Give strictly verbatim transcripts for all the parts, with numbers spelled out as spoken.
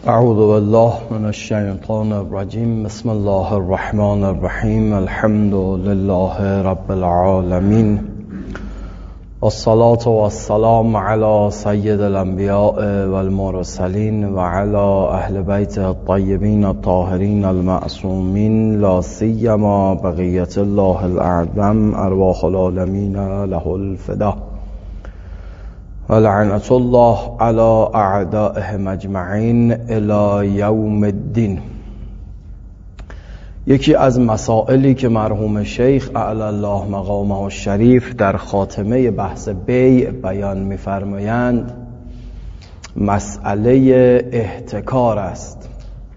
اعوذ بالله من الشیطان الرجیم. بسم الله الرحمن الرحیم. الحمد لله رب العالمین، والصلاة والسلام على سید الانبیاء والمرسلین و على اهل بیت الطیبین الطاهرین المعصومین، لا سیما بقیت الله الاعظم ارواح العالمین له الفدا، ولعنت الله على اعدائهم اجمعین الی یوم الدین. یکی از مسائلی که مرحوم شیخ اعلی الله مقامه الشریف در خاتمه بحث بیع بیان می‌فرمایند مسئله احتکار است.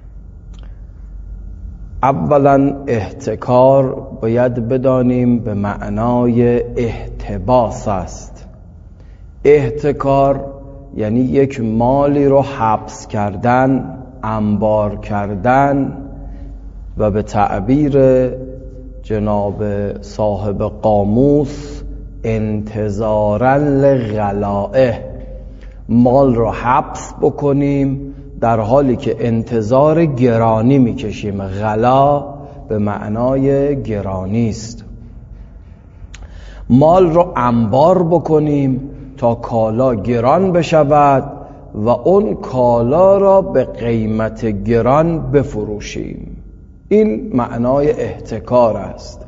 اولا احتکار باید بدانیم به معنای احتباس است. احتکار یعنی یک مالی رو حبس کردن، انبار کردن و به تعبیر جناب صاحب قاموس انتظارا لغلائه، مال رو حبس بکنیم در حالی که انتظار گرانی میکشیم. غلا به معنای گرانی است. مال رو انبار بکنیم تا کالا گران بشود و اون کالا را به قیمت گران بفروشیم. این معنای احتکار است.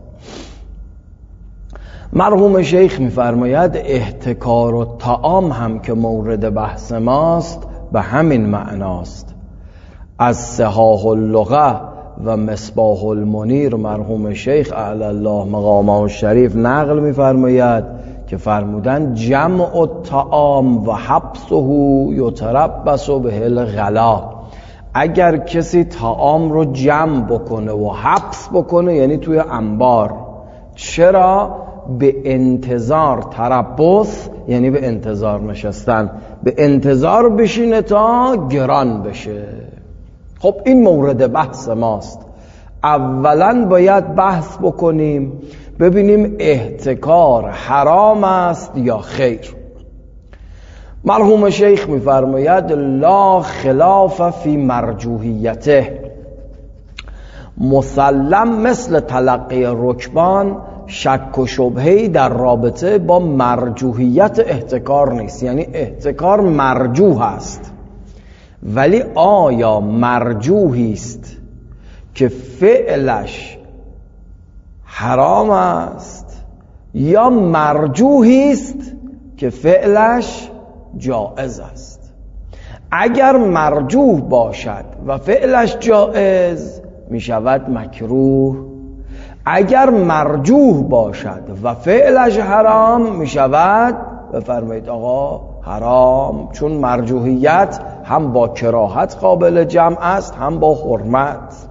مرحوم شیخ می‌فرماید احتکار و طعام هم که مورد بحث ماست به همین معناست. از صحاح اللغه و مصباح المنیر مرحوم شیخ اعلی الله مقامه الشریف نقل می‌فرماید که فرمودن جمع الطعام و حبسه یتربص به الغلا. اگر کسی طعام رو جمع بکنه و حبس بکنه یعنی توی انبار، چرا؟ به انتظار، تربص یعنی به انتظار نشستن، به انتظار بشینه تا گران بشه. خب این مورد بحث ماست. اولا باید بحث بکنیم ببینیم احتکار حرام است یا خیر. مرحوم شیخ می‌فرماید لا خلاف فی مرجوحیته، مسلم مثل تلقی رکبان شک و شبهه‌ای در رابطه با مرجوحیت احتکار نیست. یعنی احتکار مرجوح است، ولی آیا مرجوحی است که فعلش حرام است یا مرجوحی است که فعلش جائز است؟ اگر مرجوح باشد و فعلش جائز می شود مکروه، اگر مرجوح باشد و فعلش حرام می شود بفرمایید آقا حرام، چون مرجوحیت هم با کراهت قابل جمع است هم با حرمت.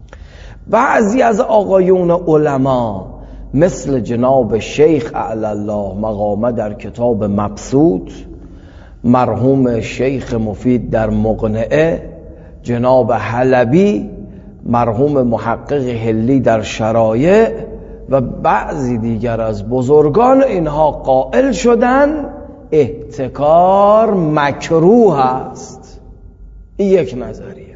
بعضی از آقایون علما مثل جناب شیخ اعلی الله مقامه در کتاب مبسوط، مرحوم شیخ مفید در مقنعه، جناب حلبی، مرحوم محقق حلی در شرایع و بعضی دیگر از بزرگان اینها قائل شدن احتکار مکروه است. این یک نظریه.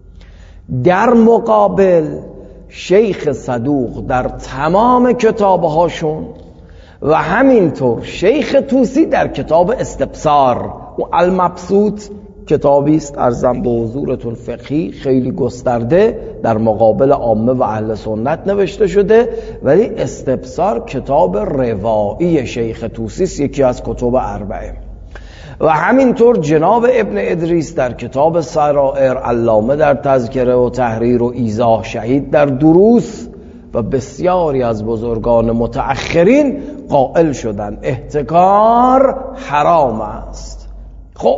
در مقابل شیخ صدوق در تمام کتابهاشون و همینطور شیخ طوسی در کتاب استبصار و المبسوط، کتابی است ارزم به حضورتون فقهی خیلی گسترده در مقابل عامه و اهل سنت نوشته شده، ولی استبصار کتاب روایی شیخ طوسی است، یکی از کتب اربعه. و همینطور جناب ابن ادریس در کتاب سرائر، علامه در تذکره و تحریر و ایضاح، شهید در دروس و بسیاری از بزرگان متأخرین قائل شدن احتکار حرام است. خب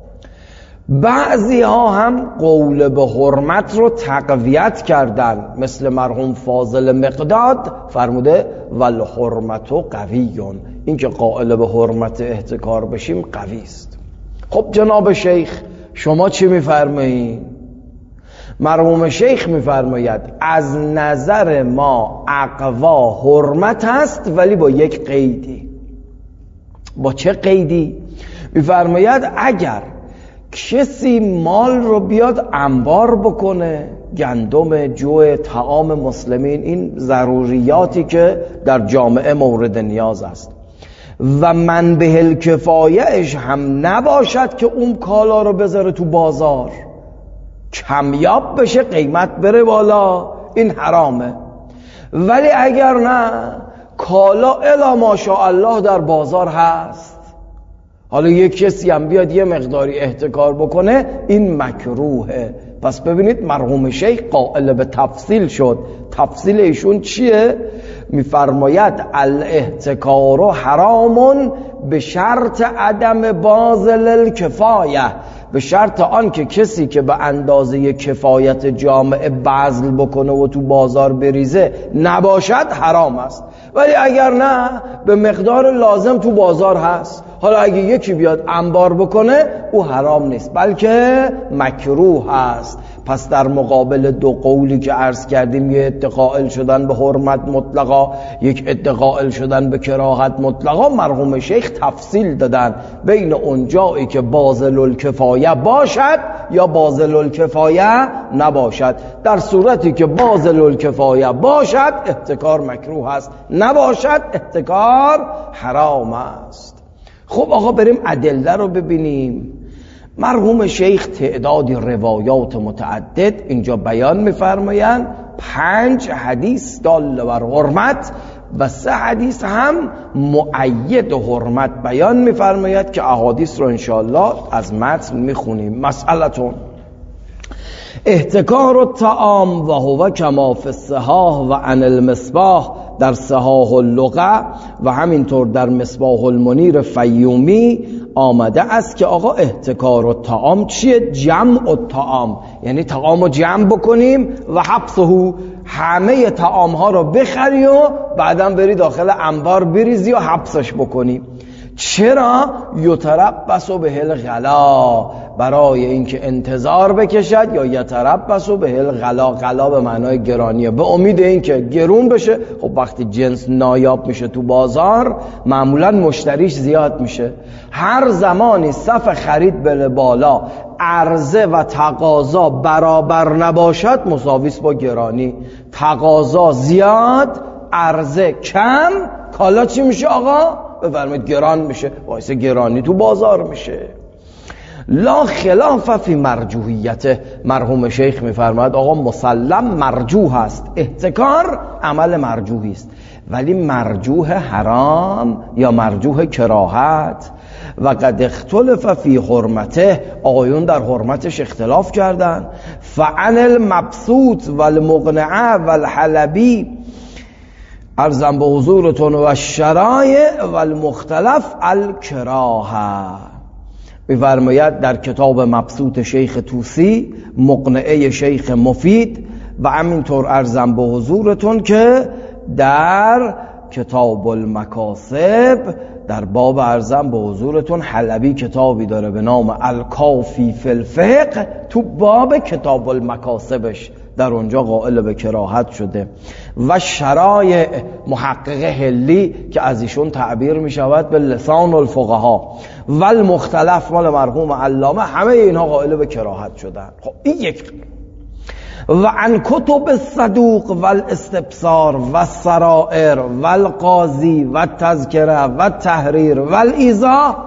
بعضی ها هم قول به حرمت رو تقویت کردن، مثل مرحوم فاضل مقداد فرموده والحرمت قویون، این که قائل به حرمت احتکار بشیم قوی است. خب جناب شیخ شما چی میفرمایید؟ مرحوم شیخ میفرماید از نظر ما اقوا حرمت است، ولی با یک قیدی. با چه قیدی؟ میفرماید اگر کسی مال رو بیاد انبار بکنه، گندم، جو، طعام مسلمین، این ضروریاتی که در جامعه مورد نیاز است و منبع الکفایه‌اش هم نباشد که اون کالا رو بذاره تو بازار، کمیاب بشه، قیمت بره بالا، این حرامه. ولی اگر نه کالا الا ماشاءالله در بازار هست، حالا یک کسی هم بیاد یه مقداری احتکار بکنه، این مکروهه. پس ببینید مرحوم شیخ قائل به تفصیل شد. تفصیل ایشون چیه؟ میفرماید الاحتکار حرام به شرط عدم باذل الکفایه، به شرط آن که کسی که به اندازه کفایت جامعه بذل بکنه و تو بازار بریزه نباشد حرام است. ولی اگر نه به مقدار لازم تو بازار هست، حالا اگه یکی بیاد انبار بکنه او حرام نیست بلکه مکروه است. پس در مقابل دو قولی که عرض کردیم، یک عده قائل شدن به حرمت مطلقا، یک عده قائل شدن به کراهت مطلقا، مرحوم شیخ تفصیل دادن بین اون جایی که باذل الکفایه باشد یا باذل الکفایه نباشد. در صورتی که باذل الکفایه باشد احتکار مکروه است، نباشد احتکار حرام است. خب آقا بریم ادله رو ببینیم. مرحوم شیخ تعدادی روایات متعدد اینجا بیان می‌فرمایند. پنج حدیث دال بر حرمت و سه حدیث هم مؤید حرمت بیان می‌فرماید که احادیث رو انشاءالله از متن می‌خونیم. مسئلتون احتکار الطعام و هو کما فی الصحاح و عن المصباح در صحاح اللغه و همینطور در مصباح المنیر فیومی آمده است که آقا احتکار الطعام چیه؟ جمع الطعام، یعنی طعام رو جمع بکنیم و حبسه، همه طعام ها رو بخری و بعدم بری داخل انبار بریزی و حبسش بکنی. چرا؟ یتربص به الغلا، برای اینکه انتظار بکشد، یا یتربص به الغلا، غلا به معنای گرانیه، به امید اینکه گرون بشه. خب وقتی جنس نایاب میشه تو بازار معمولا مشتریش زیاد میشه. هر زمانی صف خرید بره بالا، عرضه و تقاضا برابر نباشد مساویس با گرانی. تقاضا زیاد، عرضه کم، کالا چی میشه آقا؟ بفرمایید گران میشه، باعث گرانی تو بازار میشه. لا خلاف فی مرجوحیته، مرحوم شیخ میفرماید آقا مسلم مرجوح است، احتکار عمل مرجوحی است، ولی مرجوح حرام یا مرجوح کراهت و قد اختلف فی حرمته، آقایون در حرمتش اختلاف کردن. فعن المبسوط والمقنعه والحلبی عرضم به حضورتون و شرایع و المختلف الکراهه. می‌فرماید در کتاب مبسوط شیخ طوسی، مقنعه شیخ مفید و همینطور عرضم به حضورتون که در کتاب المکاسب در باب عرضم به حضورتون حلبی کتابی داره به نام الکافی فی الفقه، تو باب کتاب المکاسبش در اونجا قائل به کراهت شده. و شرایع محقق هلی که از ایشون تعبیر می شود به لسان الفقها و المختلف مال مرحوم علامه، همه اینها قائل به کراهت شدن. خب این یک. و عن کتب الصدوق و الاستبصار و السرائر و القاضی و التذکره و التحریر و الایضاح،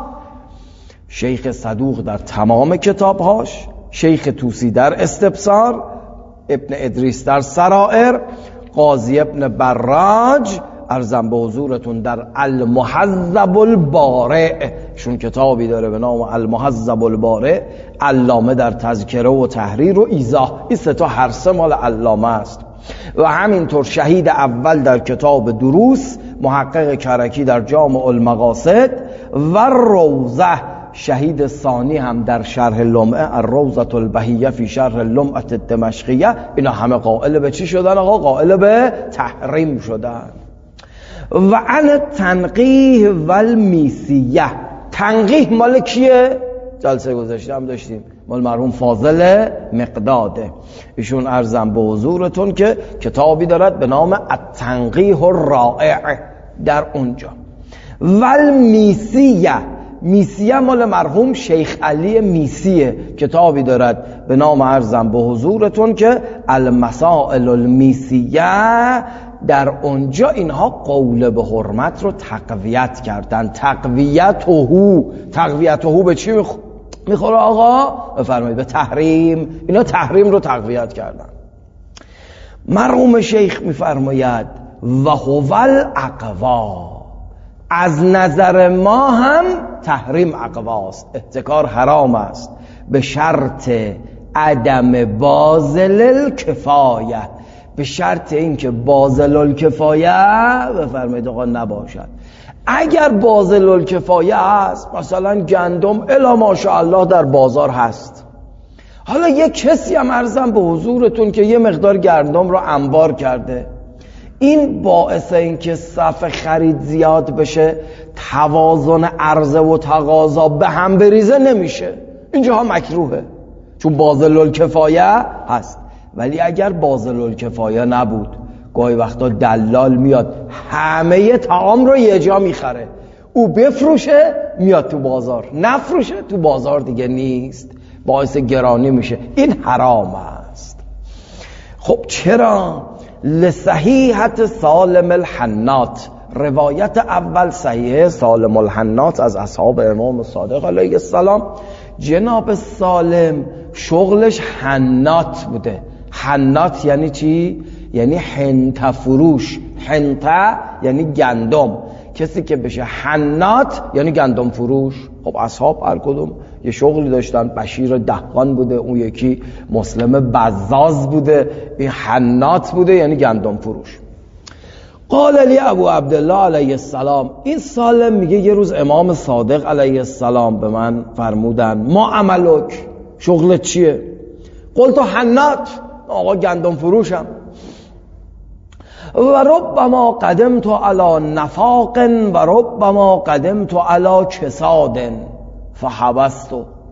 شیخ صدوق در تمام کتابهاش، شیخ طوسی در استبصار، ابن ادریس در سرائر، قاضی ابن براج عرضم به حضورتون در المهذب البارع، شون کتابی داره به نام المهذب البارع، علامه در تذکره و تحریر و ایضاح، این سه تا هر سه مال علامه است. و همینطور شهید اول در کتاب دروس، محقق کرکی در جامع المقاصد و روضه، شهید ثانی هم در شرح لمعه الروضة البهیه فی شرح لمعه الدمشقیه، اینا همه قائل به چی شدن آقا؟ قائل به تحریم شدن. و عن تنقیح و المیسیه، تنقیح مال کیه؟ جلسه گذشته هم داشتیم، مال مرحوم فاضل مقداده. ایشون عرضم به حضورتون که کتابی دارد به نام التنقیح الرائع در اونجا. و المیسیه، میسیه مال مرحوم شیخ علی میسیه، کتابی دارد به نام عرضم به حضورتون که المسائل المیسیه. در اونجا اینها قول به حرمت رو تقویت کردن. تقویتهو تقویتهو به چی میخ... میخوره آقا؟ بفرمایید به تحریم. اینا تحریم رو تقویت کردن. مرحوم شیخ میفرماید و هو الاقوا، از نظر ما هم تحریم اقواست، احتکار حرام است، به شرط عدم بازل الکفایه، به شرط اینکه بازل الکفایه بفرمایید آقا نباشد. اگر بازل الکفایه است، مثلا گندم الا ماشاءالله در بازار هست، حالا یک کسی هم عرضم به حضورتون که یه مقدار گندم رو انبار کرده، این باعث این که صف خرید زیاد بشه، توازن عرضه و تقاضا به هم بریزه نمیشه، اینجاها مکروهه چون بازل الکفایه هست. ولی اگر بازل الکفایه نبود، گاهی وقتا دلال میاد همه طعام رو یه جا میخره، او بفروشه میاد تو بازار، نفروشه تو بازار دیگه نیست، باعث گرانی میشه، این حرام است. خب چرا؟ لصحیحت سالم الحنات، روایت اول صحیح سالم الحنات از اصحاب امام صادق علیه السلام. جناب سالم شغلش حنات بوده. حنات یعنی چی؟ یعنی حنطه فروش. حنطه یعنی گندم، کسی که بشه حنات یعنی گندم فروش. خب اصحاب هر کدوم یه شغلی داشتن، بشیر دهقان بوده، اون یکی مسلم بزاز بوده، این حنات بوده یعنی گندم فروش. قال علی ابو عبدالله علیه السلام، این سالم میگه یه روز امام صادق علیه السلام به من فرمودن ما عملک، شغلت چیه؟ قلت حنات، آقا گندم فروشم. و ربما قدمت علی نفاق و ربما قدمت علی کساد فحبست.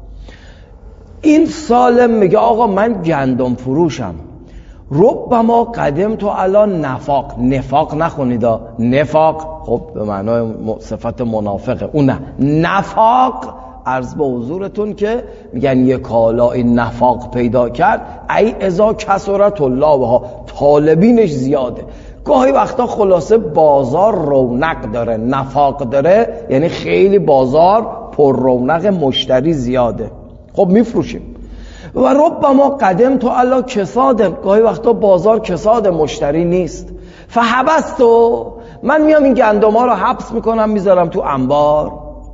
این سالم میگه آقا من گندم فروشم، ربما قدمت علی نفاق، نفاق نخونید، نفاق خب به معنای صفت منافقه، اون نه، نفاق عرض به حضورتون که میگن یک کالای نفاق پیدا کرد، ای ازا کسرت الله بها، طالبینش زیاده. گاهی وقتا خلاصه بازار رونق داره، نفاق داره یعنی خیلی بازار پر رونق، مشتری زیاده، خب میفروشیم. و ربما قدم تو علا کساد، گاهی وقتا بازار کساد، مشتری نیست. فحبستو، من میام این گندم ها رو حبس میکنم میذارم تو انبار.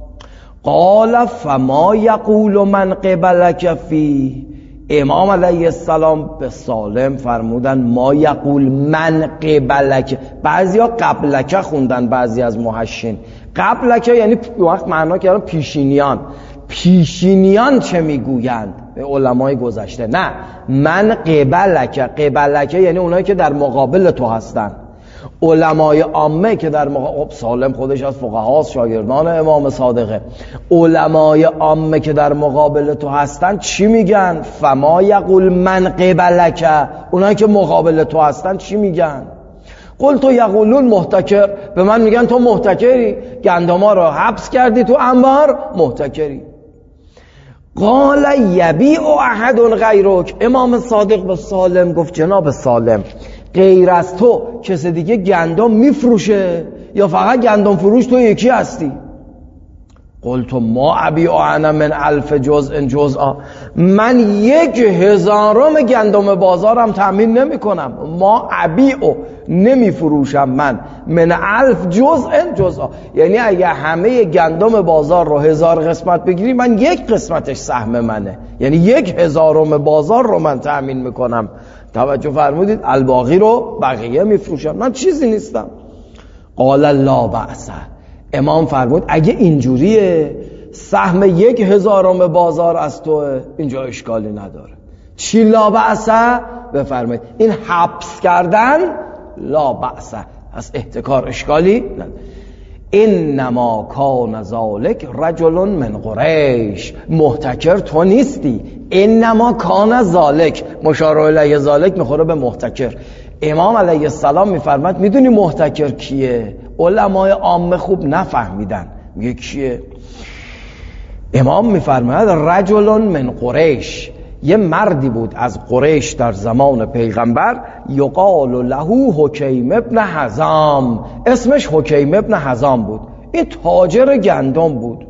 قال فما یقول من قبلک فی، امام علیه السلام به سالم فرمودن ما یقول من قبلک، بعضی ها قبلک خوندن، بعضی از محشین قبلک یعنی وقت معنا کردن پیشینیان، پیشینیان چه میگویند به علمای گذشته، نه من قبلک، قبلک یعنی اونایی که در مقابل تو هستن، علمای عامه که در مقابل، سالم خودش از فقهاست، شاگردان امام صادقه، علمای عامه که در مقابل تو هستن چی میگن؟ فما یقول من قبلک، اونایی که مقابل تو هستن چی میگن؟ قل تو یقولون محتکر، به من میگن تو محتکری، گندما رو حبس کردی تو انبار، محتکری. قال یبیع احد غیرک، امام صادق به سالم گفت جناب سالم غیر از تو کسی دیگه گندم میفروشه یا فقط گندم فروش تو یکی هستی؟ قلت ما ابیع انا من الف جزء جزءا، من یک هزارم گندم بازارم تامین نمی کنم، ما ابیع نمی فروشم من من الف جزء جزءا، یعنی اگه همه گندم بازار رو هزار قسمت بگیری من یک قسمتش سهم منه، یعنی یک هزارم بازار رو من تامین میکنم. توجه فرمودید؟ الباقی رو بقیه میفروشم، من چیزی نیستم. قال لا بأس، امام فرمود اگه اینجوریه سهم یک هزارم بازار از توه، اینجا اشکالی نداره. چی لا بأس؟ بفرمایید این حبس کردن لا بأس، از احتکار اشکالی نداره. انما کان ذالک رجل من قریش، محتکر تو نیستی، انما کان ذالک، مشار الیه ذالک میخوره به محتکر. امام علیه السلام میفرماد میدونی محتکر کیه؟ علمای عامه خوب نفهمیدن، میگه کیه؟ امام میفرماید رجل من قریش، یه مردی بود از قریش در زمان پیغمبر، یقال له حکیم ابن حزام، اسمش حکیم ابن حزام بود. این تاجر گندم بود.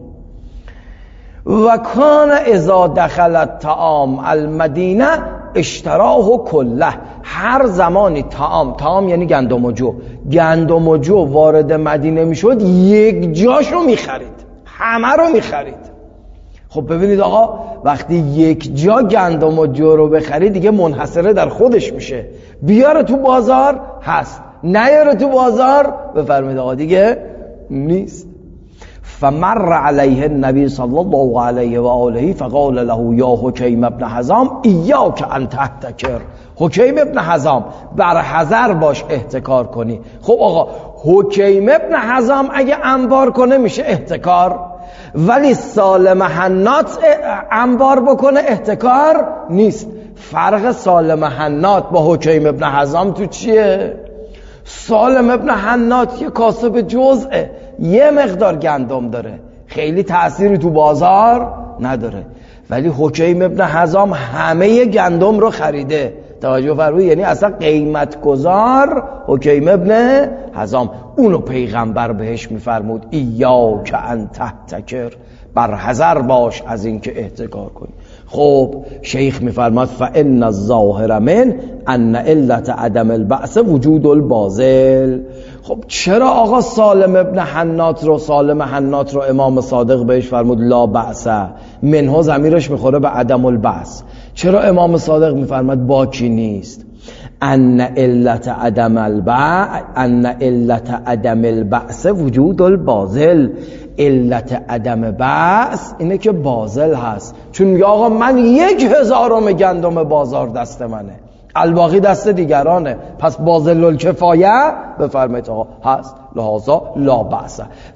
و کان اذا دخل الطعام المدینه اشتراه کله، هر زمانی طعام، طعام یعنی گندم و جو، گندم و جو وارد مدینه میشد یک جاشو میخرید، همه رو میخرید. خب ببینید آقا، وقتی یک جا گندم و جو رو بخری دیگه منحصره در خودش میشه، بیاره تو بازار هست، نیاره تو بازار بفرمید آقا دیگه نیست. فمر علیه النبی صلی الله علیه و آله فقال له یا حکیم ابن حزام ایاک ان تحتکر، حکیم ابن حزام بر حذر باش احتکار کنی. خب آقا حکیم ابن حزام اگه انبار کنه میشه احتکار، ولی سالم حنات انبار بکنه احتکار نیست. فرق سالم حنات با حکیم ابن حزام تو چیه؟ سالم ابن حنات یه کاسب جزءه، یه مقدار گندم داره، خیلی تأثیری تو بازار نداره، ولی حکیم ابن حزام همه گندم رو خریده. توجه فرمایید، یعنی اصلا قیمت گذار حکیم ابن حزام. اونو پیغمبر بهش میفرمود ایاک ان تحتکر، بر حذر باش از اینکه احتکار کنی. خب شیخ میفرماد فان الظاهر من ان علت عدم البعث وجود البازل. خب چرا آقا سالم ابن حنات رو سالم حنات رو امام صادق بهش فرمود لا بعث، منها ضمیرش میخوره به عدم البعث، چرا امام صادق میفرماد باکی نیست؟ ان علت عدم البعث ان علت عدم البعث وجود البازل، علت عدم بعث اینه که بازل هست. چون میگه آقا من یک هزارم گندم بازار دست منه، الباقی دست دیگرانه، پس بازل الکفایه بفرمایید آقا هست، لحاظا لا بعث.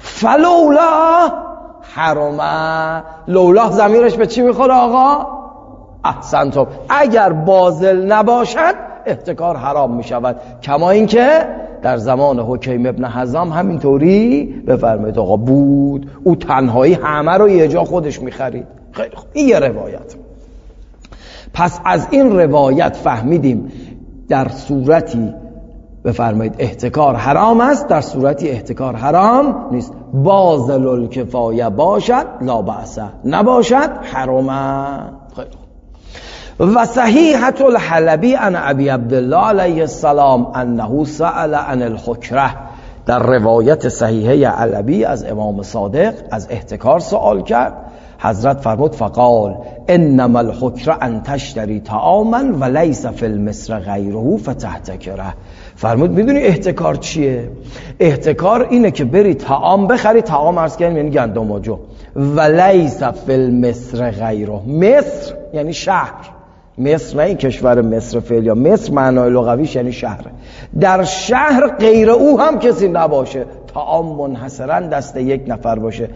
فلولا حرمه، لولا ضمیرش به چی میخوره آقا؟ احسنتم، اگر بازل نباشد احتکار حرام میشود، کما اینکه در زمان حکیم ابن حزام همینطوری بفرمایید آقا بود، او تنهایی همه رو یه جا خودش میخرید. خیلی خوب، این یه روایت. پس از این روایت فهمیدیم در صورتی بفرمایید احتکار حرام است، در صورتی احتکار حرام نیست. بازل الکفایه باشد لا بأس، نباشد حرامه. خیلی خوب. و صحیحة الحلبی عن ابی عبدالله علیه السلام انه سأل عن الحکره، در روایت صحیحه علبی از امام صادق از احتکار سوال کرد. حضرت فرمود فقال انما الحکره ان تشتری طعاما و لیس فی المصر غیره فتحتکره. فرمود میدونی احتکار چیه؟ احتکار اینه که بری طعام بخری، طعام عرض کردیم یعنی گندم و جو، و لیس فی المصر غیره، مصر یعنی شهر، مصر نه این کشور مصر فعلی، مصر معنای لغویش یعنی شهر، در شهر غیر او هم کسی نباشه، طعام منحصرا دست یک نفر باشه،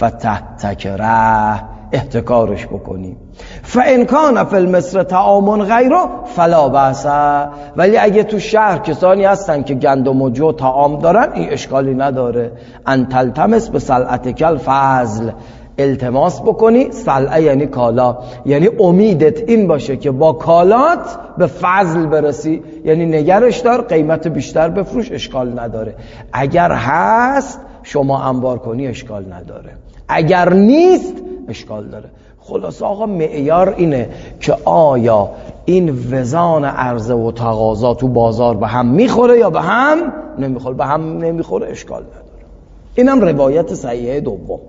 فتحتکره، احتکارش بکنی. فان کان فی المصر طعام غیره فلا بأس، ولی اگه تو شهر کسانی هستن که گندم و جو طعام دارن این اشکالی نداره. ان تلتمس به سلعتک الفضل، التماس بکنی، سلعه یعنی کالا، یعنی امیدت این باشه که با کالات به فضل برسی، یعنی نگرش دار، قیمت بیشتر بفروش، اشکال نداره. اگر هست شما انبار کنی اشکال نداره، اگر نیست اشکال داره. خلاص آقا معیار اینه که آیا این وزان عرضه و تقاضا تو بازار به هم میخوره یا به هم نمیخوره. به هم نمیخوره اشکال نداره. اینم روایت صحیحه دوم.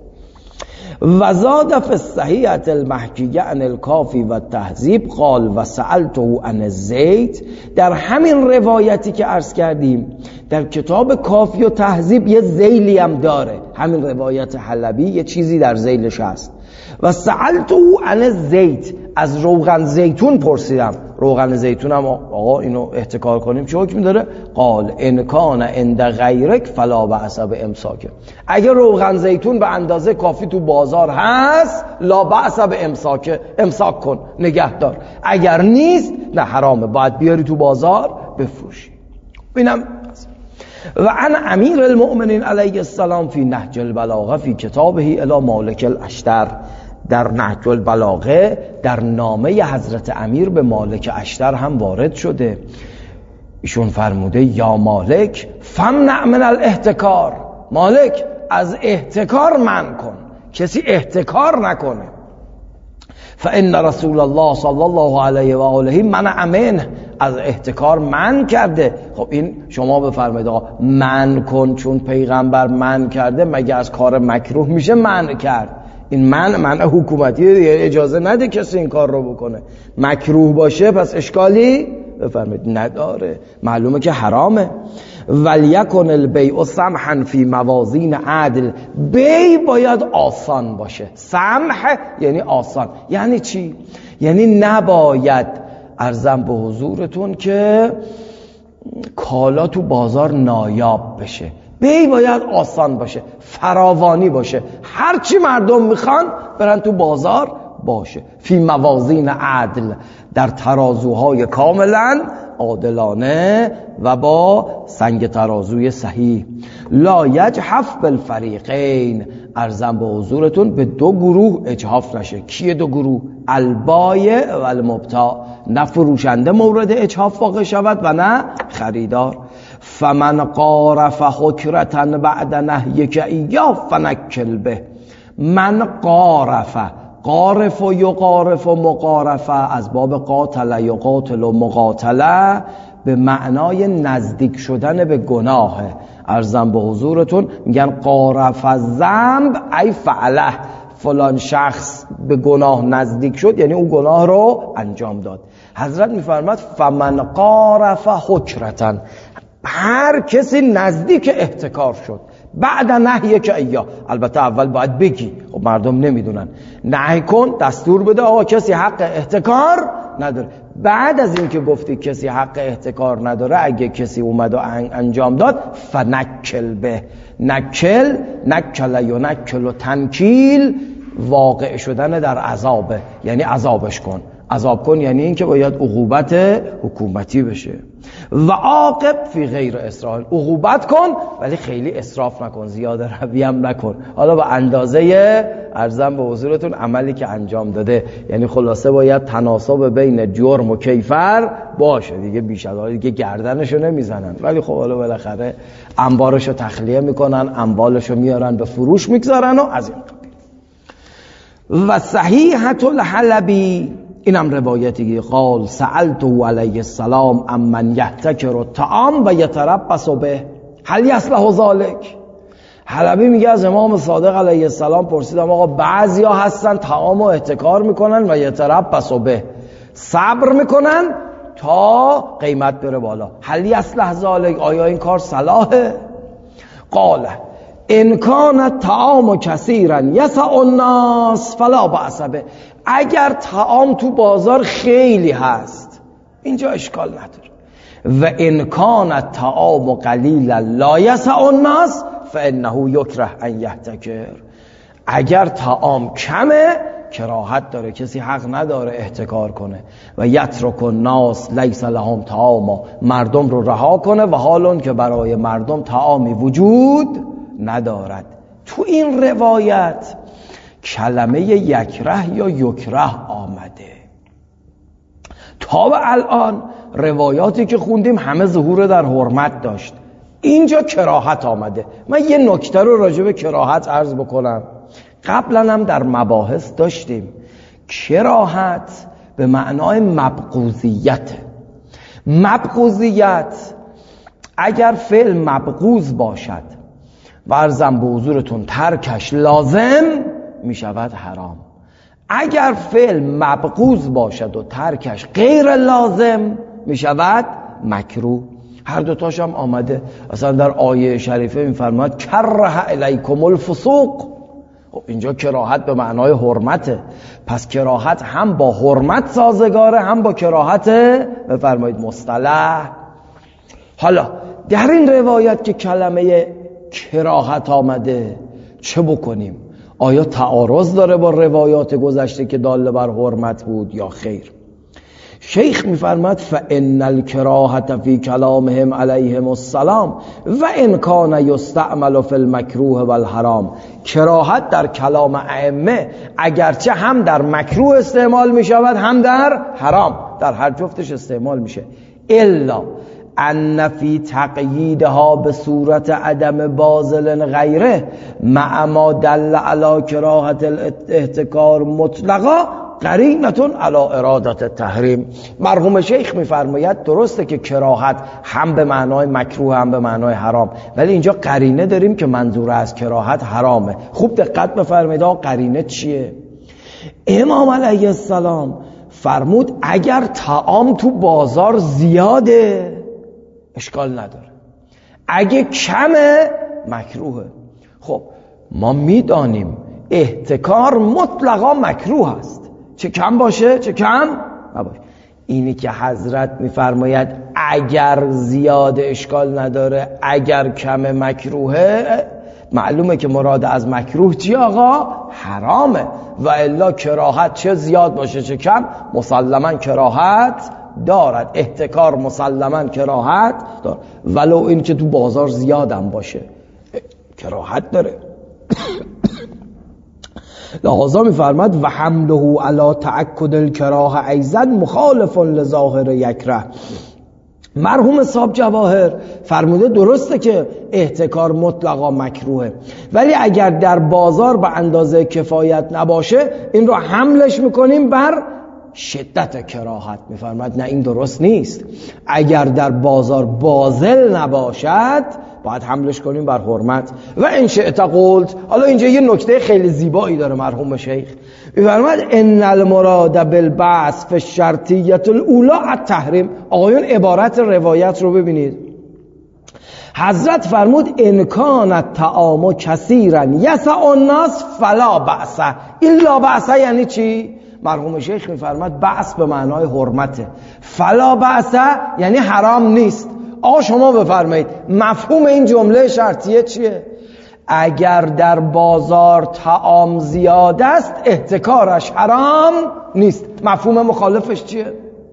و زاد فی الصحیحة المحکیه عن الکافی و تهذیب قال و سألته عن الزیت، در همین روایتی که عرض کردیم در کتاب کافی و تهذیب یه ذیلی هم داره، همین روایت حلبی یه چیزی در ذیلش هست. و سألته عن الزیت، از روغن زیتون پرسیدم، روغن زیتون هم آقا اینو احتکار کنیم چه حکمی داره؟ قال ان کان عند غیرک فلا بأس بامساک، اگه روغن زیتون به اندازه کافی تو بازار هست لا بأس بامساک، امساک کن، نگه دار. اگر نیست نه حرامه، باید بیاری تو بازار بفروشی. اینم و عن امیر المؤمنین علیه السلام فی نهج البلاغه فی کتابه الی مالک الاشتر، در نهج البلاغه در نامه حضرت امیر به مالک اشتر هم وارد شده. ایشون فرموده یا مالک فمنع من الاحتکار، مالک از احتکار منع کن، کسی احتکار نکنه. فان رسول الله صلی الله علیه و آله منع منه، از احتکار منع کرده. خب این شما بفرمایید آقا منع کن، چون پیغمبر منع کرده مگه از کار مکروه میشه منع کرد؟ این منع منع حکومتی دیگه، اجازه نده کسی این کار رو بکنه. مکروه باشه پس اشکالی بفرمایید نداره، معلومه که حرامه. ولیکن البیع سمحا فی موازین عدل، بی باید آسان باشه. سمح یعنی آسان. یعنی چی؟ یعنی نباید، عرضم به حضورتون که کالا تو بازار نایاب بشه. بی باید آسان باشه، فراوانی باشه، هرچی مردم میخوان برن تو بازار باشه. فی موازین عدل، در ترازوهای کاملا عادلانه و با سنگ ترازوی صحیح. لا یجحف بالفریقین، عرضم به حضورتون به دو گروه اجحاف نشه. کیه دو گروه؟ البایع و المبتاع، نه فروشنده مورد اجحاف واقع شود و نه خریدار. فمن قارف حکرتا بعد نهیک ایا فنکل به. من قارف، قارف و یقارف و مقارفه از باب قاتل یقاتل و مقاتله به معنای نزدیک شدن به گناه. عرضم به حضورتون میگن قارف الذنب ای فعله، فلان شخص به گناه نزدیک شد یعنی اون گناه رو انجام داد. حضرت میفرماد فمن قارف حکرتا، هر کسی نزدیک احتکار شد بعد نهی که ایا، البته اول باید بگی، خب مردم نمیدونن، نهی کن، دستور بده آقا کسی حق احتکار نداره. بعد از این که گفتی کسی حق احتکار نداره، اگه کسی اومد و انجام داد فنکل به. نکل، نکل یا نکل و تنکیل واقع شدن در عذابه، یعنی عذابش کن. عذاب کن یعنی این که باید عقوبت حکومتی بشه. و عاقب فی غیر اسراف، عقوبت کن ولی خیلی اسراف نکن، زیاده روی هم نکن، حالا با اندازه عرضم به حضورتون عملی که انجام داده. یعنی خلاصه باید تناسب بین جرم و کیفر باشه دیگه، بیش از حالا دیگه گردنشو نمیزنن، ولی خب حالا بالاخره انبارشو تخلیه میکنن، اموالشو میارن به فروش میگذارن و از این قبیل. و صحیحة الحلبی، اینم روایتی قال سألته علیه السلام امن یحتکر الطعام و یتربص به هل یصلح ذلک. حلبی میگه از امام صادق علیه السلام پرسیدم آقا بعضیا هستن طعامو احتکار میکنن و یتربص به، صبر میکنن تا قیمت بره بالا، هل یصلح ذلک، آیا این کار صلاحه؟ قال ان کان الطعام کثیرا یسع الناس فلا بأس به، اگر طعام تو بازار خیلی هست اینجا اشکال نداره. و ان کان الطعام قلیلا لا یسع الناس فانه یکره ان یحتکر، اگر طعام کمه کراهت داره، کسی حق نداره احتکار کنه. و یترک الناس لیس لهم طعام، مردم رو رها کنه و حالون که برای مردم طعامی وجود ندارد. تو این روایت کلمه یکره یا یکره آمده. تا به الان روایاتی که خوندیم همه ظهور در حرمت داشت، اینجا کراهت آمده. من یه نکته رو راجع به کراهت عرض بکنم، قبلا هم در مباحث داشتیم. کراهت به معنای مبغوضیت. مبغوضیت اگر فعل مبغوض باشد و عرضم به حضورتون ترکش لازم می شود حرام. اگر فعل مبغوض باشد و ترکش غیر لازم می شود مکروه. هر دوتاش هم آمده، اصلا در آیه شریفه می فرماید کره الیکم الفسوق. خب اینجا کراهت به معنای حرمته، پس کراهت هم با حرمت سازگاره هم با کراهت بفرمایید مصطلح. حالا در این روایت که کلمه کراهت آمده چه بکنیم؟ آیا تعارض داره با روایات گذشته که داله بر حرمت بود یا خیر؟ شیخ میفرماد فان الکراهة فی کلامهم علیهم السلام و ان کان یستعمل فی المکروه والحرام. کراهت در کلام ائمه اگرچه هم در مکروه استعمال میشود هم در حرام، در هر جفتش استعمال میشه، الا ان فی تقییدها به صورت عدم باطل غیره مع ما دل علی کراهت الاحتکار مطلقا قرینتون علی ارادت التحریم. مرحوم شیخ میفرماید درسته که کراهت هم به معنای مکروه هم به معنای حرام، ولی اینجا قرینه داریم که منظور از کراهت حرامه. خوب دقت بفرمایید قرینه چیه؟ امام علیه السلام فرمود اگر طعام تو بازار زیاده اشکال نداره، اگه کمه مکروهه. خب ما میدانیم احتکار مطلقا مکروه است، چه کم باشه چه کم نباشه. اینی که حضرت میفرماید اگر زیاده اشکال نداره اگر کم مکروهه، معلومه که مراد از مکروه چی آقا؟ حرامه. و الا کراهت چه زیاد باشه چه کم مسلما کراهت دارد، احتکار مسلما کراهت دارد، ولو این که تو بازار زیادم باشه کراهت داره. لحاظا میفرماد و حمله علی تأکد الکراهه ایضا مخالف لظاهر یکره. مرحوم صاحب جواهر فرموده درسته که احتکار مطلقا مکروهه، ولی اگر در بازار به اندازه کفایت نباشه این رو حملش میکنیم بر شدت کراهت. میفرماد نه این درست نیست، اگر در بازار باطل نباشد باید حملش کنیم بر حرمت. و ان شئت قلت، حالا اینجا یه نکته خیلی زیبایی داره مرحوم شیخ، میفرماد ان المراد بالبعث فی الشرطیه الاولى التحریم. آقایون عبارت روایت رو ببینید، حضرت فرمود ان کان الطعام کثیرا یسع الناس فلا بأس. این لا بأس یعنی چی؟ مرحوم شیخ میفرماد بأس به معنای حرمته، فلا بأس یعنی حرام نیست. آقا شما بفرمایید مفهوم این جمله شرطیه چیه؟ اگر در بازار طعام زیاد است احتکارش حرام نیست. مفهوم مخالفش چیه؟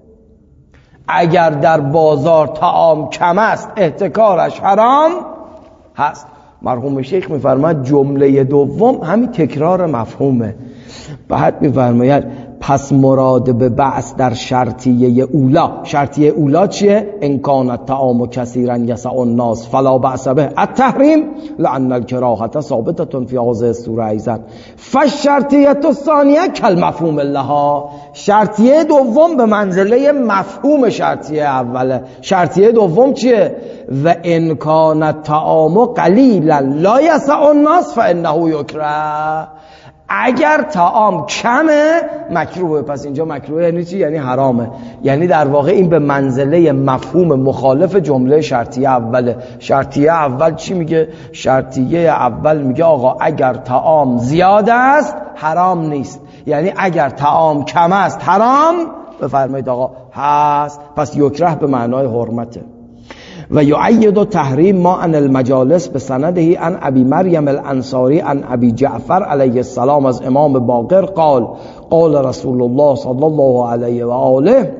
اگر در بازار طعام کم است احتکارش حرام هست. مرحوم شیخ میفرماید جمله دوم همین تکرار مفهومه. بعد میفرماید پس مراد به بعث در شرطیه اولا، شرطیه اولا چیه؟ ان کان الطعام کثیرا یسع الناس فلا بأس به التحریم لان الکراهه ثابته فی هذه الصوره ایضا. فالشرطیه الثانیه کالمفهوم لها. شرطیه دوم به منزله مفهوم شرطیه اوله. شرطیه دوم چیه؟ و ان کان الطعام قلیلا لا یسع الناس فانه یکره. اگر طعام کمه مکروهه. پس اینجا مکروه یعنی چی؟ یعنی حرامه. یعنی در واقع این به منزله مفهوم مخالف جمله شرطیه اوله. شرطیه اول چی میگه؟ شرطیه اول میگه آقا اگر طعام زیاد است حرام نیست، یعنی اگر طعام کم است حرام. بفرمایید آقا هست، پس یکره به معنای حرمته. و یعید تحریم ما عن المجالس به سنده عن ابی مریم الانصاری عن ابی جعفر علیه السلام از امام باقر قال قال رسول الله صلی الله علیه و آله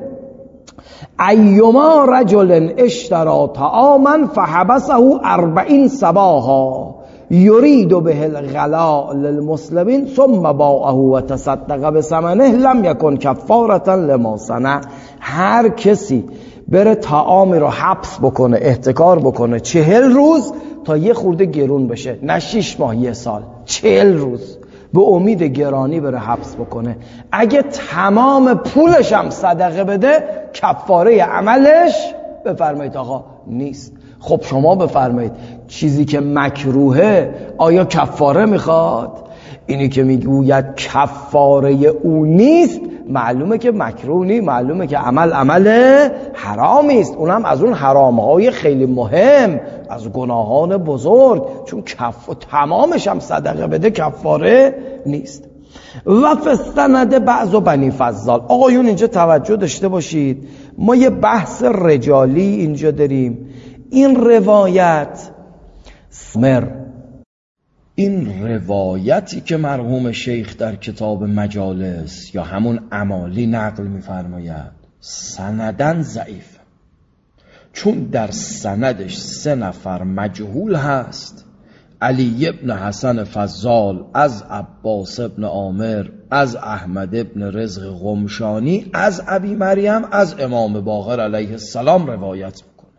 ایما رجل اشترى طعاما فحبسه اربعین صباحا یرید به الغلاء للمسلمین ثم باعه و تصدق بثمنه لم یکن کفارة لما صنع. هر کسی بره طعامی رو حبس بکنه، احتکار بکنه چهل روز تا یه خورده گرون بشه، نه شیش ماه یه سال، چهل روز به امید گرانی بره حبس بکنه، اگه تمام پولش هم صدقه بده کفاره عملش بفرمایید آقا نیست. خب شما بفرمایید چیزی که مکروهه آیا کفاره میخواد؟ اینی که میگوید کفاره او نیست معلومه که مکروه نیست، معلومه که عمل عمل حرامی است، اونم از اون حرامهای خیلی مهم، از گناهان بزرگ، چون کف تمامش هم صدقه بده کفاره نیست. و فستند بعض بنی فضال. آقایون اینجا توجه داشته باشید، ما یه بحث رجالی اینجا داریم. این روایت مر این روایتی که مرحوم شیخ در کتاب مجالس یا همون امالی نقل می‌فرماید سندن ضعیف، چون در سندش سه نفر مجهول هست. علی ابن حسن فضال از عباس ابن عامر، از احمد ابن رزق قمشانی، از ابی مریم، از امام باقر علیه السلام روایت میکنه.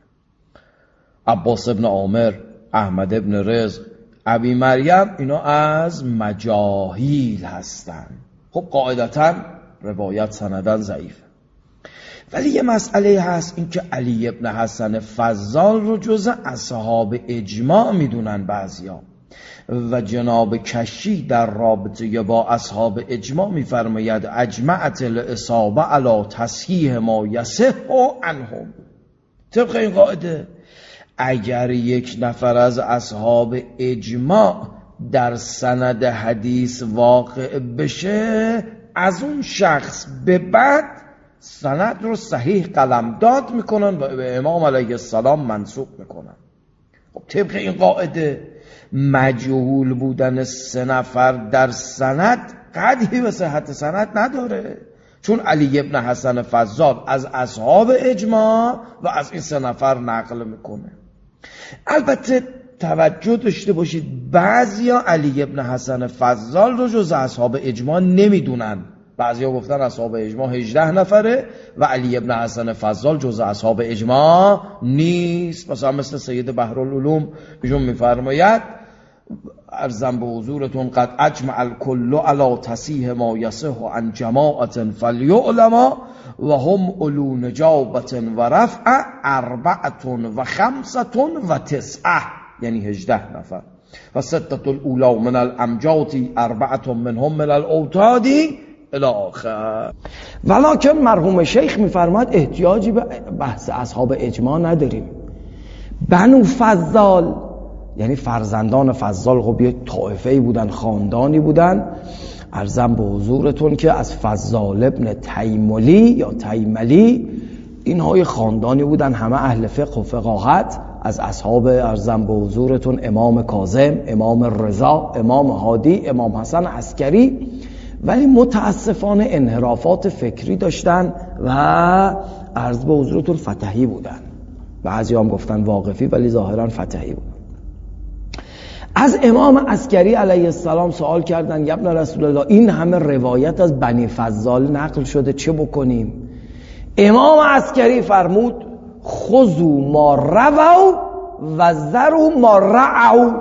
عباس ابن عامر، احمد ابن رزق، ابی مریم، اینا از مجاهیل هستن. خب قاعدتا روایت سندن ضعیفه. ولی یه مسئله هست، این که علی ابن حسن فضال رو جز اصحاب اجماع میدونن بعضیا، و جناب کشی در رابطه با اصحاب اجماع میفرماید اجمعت الاصابه علی تصحیح ما یصح عنهم. طبق این قاعده اگر یک نفر از اصحاب اجماع در سند حدیث واقع بشه، از اون شخص به بعد سند رو صحیح قلمداد میکنن و به امام علیه السلام منسوب میکنن. خب طبق این قاعده مجهول بودن سه نفر در سند قدحی به صحت سند نداره، چون علی ابن حسن فضال از اصحاب اجماع و از این سه نفر نقل میکنه. البته توجه داشته باشید بعضیا علی ابن حسن فضال رو جز اصحاب اجماع نمیدونن. بعضیا گفتن اصحاب اجماع هجده نفره و علی ابن حسن فضال جز اصحاب اجماع نیست. مثلا مثل سید بحرالعلوم ایشون میفرماید ارزم به حضورتون قد اجمع الکل علی تصحیح ما یصح عن جماعت فلیعلما و هم اولو نجابت و رفع اربعت و خمسة و تسعه، یعنی هجده نفر. و ستة الاولا من الامجات اربعت منهم من الاوتاد الی آخر. ولکن مرحوم شیخ میفرماید احتیاجی به بحث اصحاب اجماع نداریم. بنو فضال یعنی فرزندان فضال خب یه طائفه‌ای بودن، خاندانی بودن. عرضم به حضورتون که از فضال ابن تیملی یا تیملی، اینها یه خاندانی بودن، همه اهل فقه و فقاهت، از اصحاب عرضم به حضورتون امام کاظم، امام رضا، امام هادی، امام حسن عسکری. ولی متاسفانه انحرافات فکری داشتن و عرض به حضورتون فتحی بودن. بعضی هم گفتن واقفی ولی ظاهرا فتحی بودن. از امام عسکری علیه السلام سوال کردن یا ابن رسول الله این همه روایت از بنی فضال نقل شده، چه بکنیم؟ امام عسکری فرمود خذوا ما رووا و ذروا ما رعوا.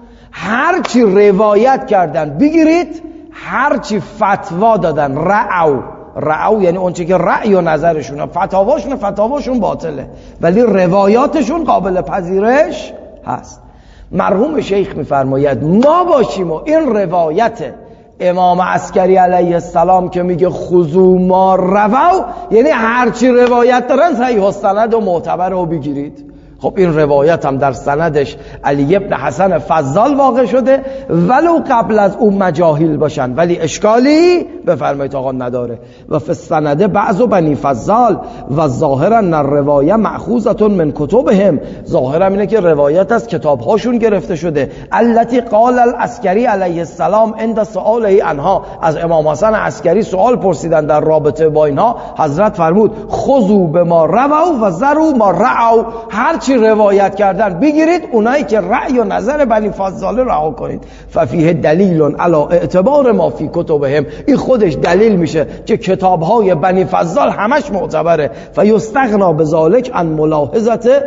هر چی روایت کردن بگیرید، هر چی فتوا دادن رعوا. رعوا یعنی اون چی که رأی و نظرشون، فتاواشون فتاواشون باطله ولی روایاتشون قابل پذیرش هست. مرحوم شیخ میفرماید ما باشیم و این روایت امام عسکری علیه السلام که میگه خذوا ما رووا، یعنی هرچی روایت دارن صحیح السند و معتبر رو بگیرید. خب این روایت هم در سندش علی ابن حسن فضال واقع شده، ولو قبل از اون مجاهیل باشن ولی اشکالی بفرمایید آقا نداره. و فی السند بعض بنی فضال و ظاهرا الروایه مأخوذة من کتبهم. ظاهرا اینه که روایت از کتابهاشون گرفته شده. التي قال العسکری علیه السلام عند سؤاله عنها. از امام حسن عسکری سوال پرسیدن در رابطه با اینها، حضرت فرمود خذوا بما رووا و ذروا ما رعوا. هر چی روایت کردن بگیرید، اونایی که رأی و نظر بنی فضاله رها کنید. ففیه دلیل علی اعتبار ما فی کتبهم. این خودش دلیل میشه که کتابهای بنی فضال همش معتبره. فیستغنا بذالک عن ملاحظه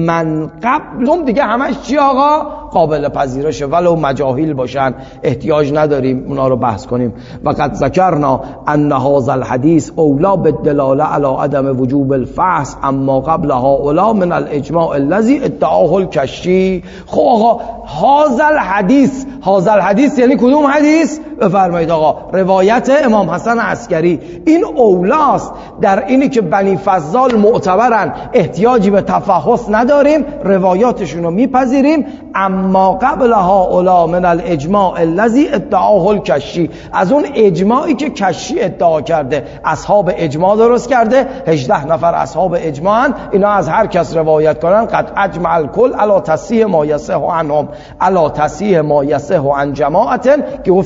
من قبلهم. دیگه همش چی آقا؟ قابل پذیرشه ولو مجاهیل باشن، احتیاج نداریم اونا رو بحث کنیم. و قد ذکرنا ان هذا الحديث اولا بالدلاله على عدم وجوب الفحص اما قبل هؤلاء من الاجماع الذي ادعاه الکشی. خب آقا هذا الحديث، هذا الحديث یعنی کدوم حدیث؟ بفرمایید آقا روایت امام حسن عسکری. این اولاست در اینی که بنی فضال معتبرن، احتیاجی به تفحص نداریم، روایاتشون رو میپذیریم. اما قبل هؤلاء من الاجماع الذي ادعاه الکشی، از اون اجماعی که کشی ادعا کرده، اصحاب اجماع درست کرده، هجده نفر اصحاب اجماعن، اینا از هر کس روایت کنن قد اجمع الکل علی تصحیح ما یصح عنهم، علی تصحیح ما یصح عن جماعت، که گفتیم جماعت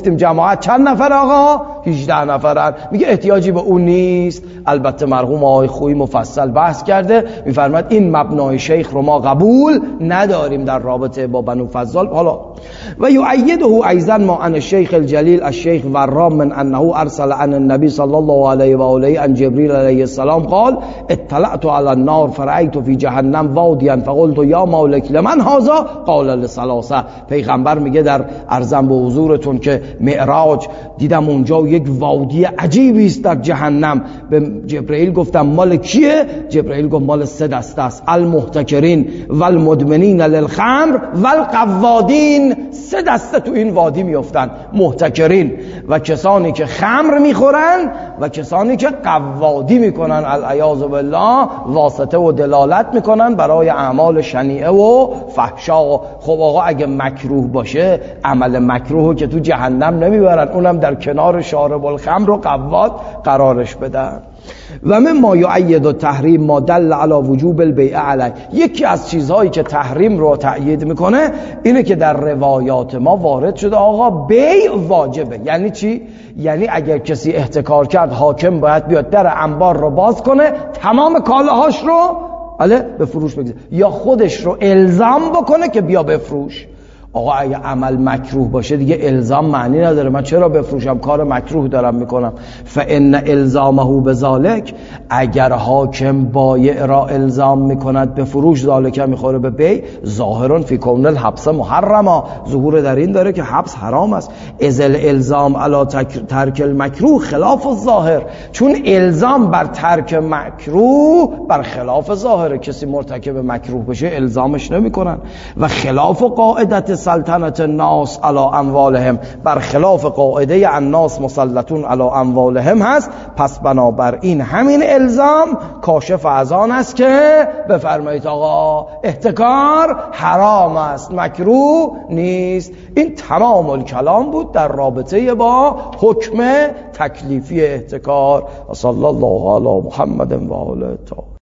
جماعت چند نفر آقا؟ هجده نفرن. میگه احتیاجی به اون نیست. البته مرحوم آقای خویی مفصل بحث کرده، میفرماد این مبنای شیخ رو ما قبول نداریم در رابطه با بنو فضال. حالا و یؤیده ایضا ما ان الشیخ الجلیل الشیخ ورام من انه ارسل عن النبی صلی الله علیه و آله عن جبریل علیه السلام قال اطلعت على النار فرأيت في جهنم واديا فقلت یا مالک لمن هذا قال لثلاثه. پیغمبر میگه در ارزم به حضورتون که معراج دیدم اونجا یک وادی عجیبی است در جهنم. به جبرئیل گفتم مال کیه؟ جبرئیل گفت مال سه دسته است، المحتکرین والمدمنین للخمر والقوادین. سه دسته تو این وادی میافتن، محتکرین و کسانی که خمر میخورن و کسانی که قوادی میکنن العیاذ بالله، واسطه و دلالت میکنن برای اعمال شنیعه و فحشا. خب آقا اگه مکروه باشه، عمل مکروه که تو جهنم نمیبرن، اونم در کنار شارب الخمر و قواد قرارش بدن. و من ما یؤید التحریم ما دل علی وجوب البیع علیه. یکی از چیزهایی که تحریم رو تأیید میکنه اینه که در روایات ما وارد شده آقا بیع واجبه. یعنی چی؟ یعنی اگر کسی احتکار کرد، حاکم باید بیاد در انبار رو باز کنه، تمام کالاهاش رو اله به فروش بگذاره، یا خودش رو الزام بکنه که بیا بفروش. آقا اگه عمل مکروه باشه دیگه الزام معنی نداره. من چرا بفروشم؟ کار مکروه دارم میکنم. فان الزامه بذالک، اگر حاکم بایع را الزام میکند به فروش، ذالک میخوره به بیع. ظاهرون فی کون الحبس محرما، ظهور در این داره که حبس حرام است. ازل الزام علی ترک المکروه خلاف الظاهر، چون الزام بر ترک مکروه بر خلاف ظاهره. کسی مرتکب مکروه بشه الزامش نمیکنن. و خلاف قاعدت سلطنت الناس علی اموالهم، بر خلاف قاعده الناس مسلطون علی اموالهم هست. پس بنابراین همین الزام کاشف از آن است که بفرمایید آقا احتکار حرام است، مکروه نیست. این تمام الکلام بود در رابطه با حکم تکلیفی احتکار. صلی الله علی محمد و آله.